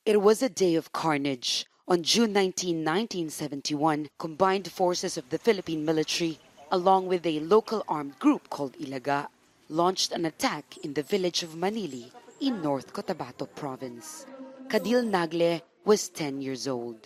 It was a day of carnage. On June 19, 1971, combined forces of the Philippine military, along with a local armed group called Ilaga, launched an attack in the village of Manili in North Cotabato province. Cadil Nagle was 10 years old.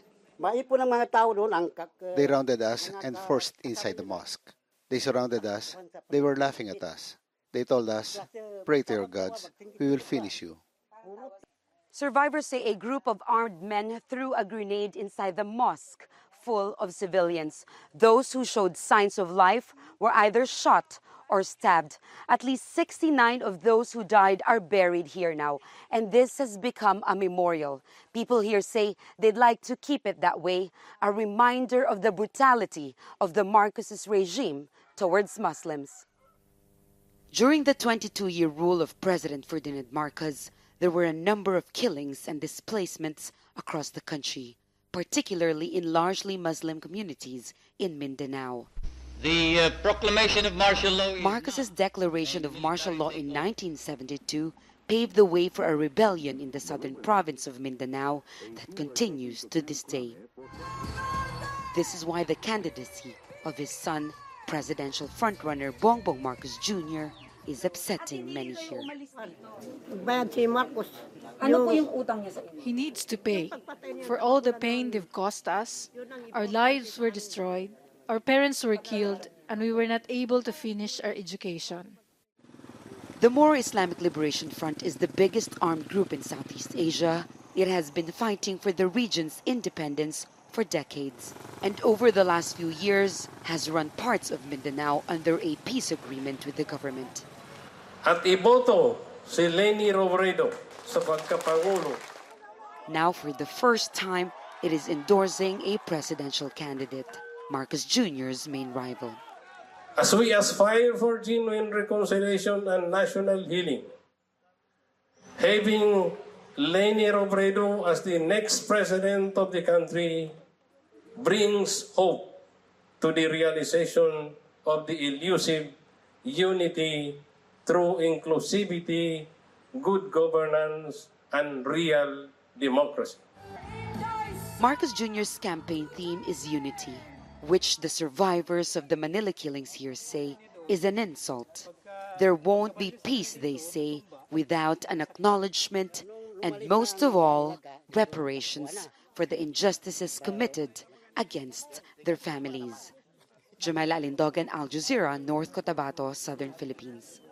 They rounded us and forced inside the mosque. They surrounded us. They were laughing at us. They told us, "Pray to your gods, we will finish you." Survivors say a group of armed men threw a grenade inside the mosque full of civilians. Those who showed signs of life were either shot or stabbed. At least 69 of those who died are buried here now, and this has become a memorial. People here say they'd like to keep it that way, a reminder of the brutality of the Marcos' regime towards Muslims. During the 22-year rule of President Ferdinand Marcos, there were a number of killings and displacements across the country, particularly in largely Muslim communities in Mindanao. The proclamation of martial law. Marcos's declaration of martial law in 1972 paved the way for a rebellion in the southern province of Mindanao that continues to this day. This is why the candidacy of his son, presidential frontrunner Bongbong Marcos Jr., is upsetting many here. He needs to pay for all the pain they've caused us. Our lives were destroyed, our parents were killed, and we were not able to finish our education. The Moro Islamic Liberation Front is the biggest armed group in Southeast Asia. It has been fighting for the region's independence for decades, and over the last few years has run parts of Mindanao under a peace agreement with the government. At iboto si Leni Robredo sa pagkapangulo. Now, for the first time, it is endorsing a presidential candidate, Marcos Jr.'s main rival. As we aspire for genuine reconciliation and national healing, having Leni Robredo as the next president of the country brings hope to the realization of the elusive unity through inclusivity, good governance, and real democracy. Marcos Jr.'s campaign theme is unity, which the survivors of the Manila killings here say is an insult. There won't be peace, they say, without an acknowledgement and, most of all, reparations for the injustices committed against their families. Jamila Alindogan, Al Jazeera, North Cotabato, Southern Philippines.